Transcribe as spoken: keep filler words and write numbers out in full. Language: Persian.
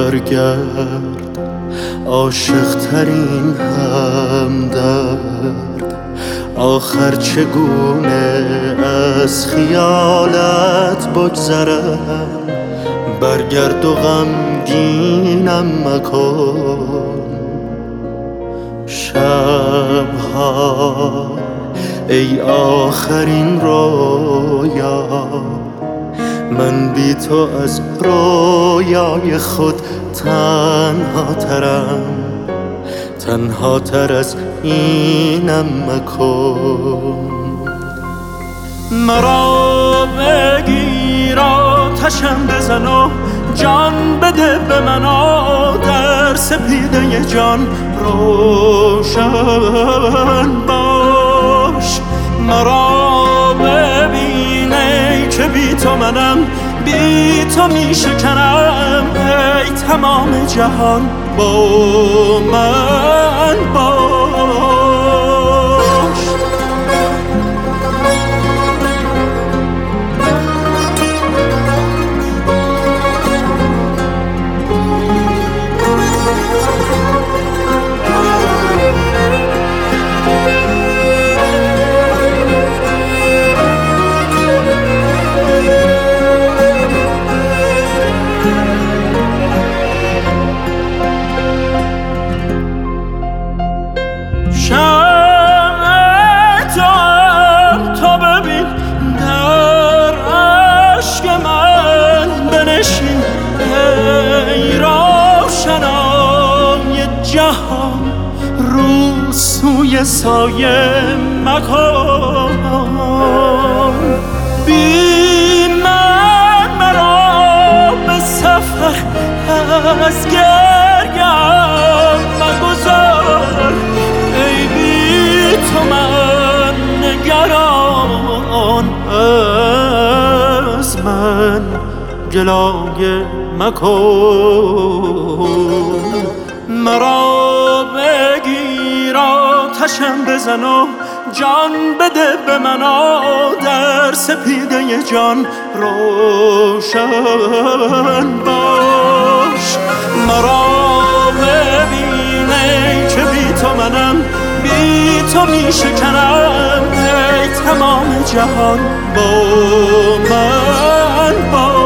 برگرد عاشق ترین همدرد. آخر چگونه از خیالت بگذرم، برگرد و غمگینم مکن. شبها ای آخرین رویا، من بی تو از رویای خود تنها ترم، تنها تر از اینم مکن. مرا بگیر آتشم بزن و جان بده به من، در سپیده جان روشن باش. مرا ببین ای که بی تو منم، بی تو می شکنم، ای تمام جهان با من باش. جهان رو سوی سایه مکن، بی من مرا به سفر از گریم مگذار. ای بی تو من نگران، از من گلایه مکن. مرا بگیر آتشم بزن و جان بده به من، در سپیده جان روشن باش. مرا ببین ای که بی تو منم، بی تو می شکنم، ای تمام جهان با من باش.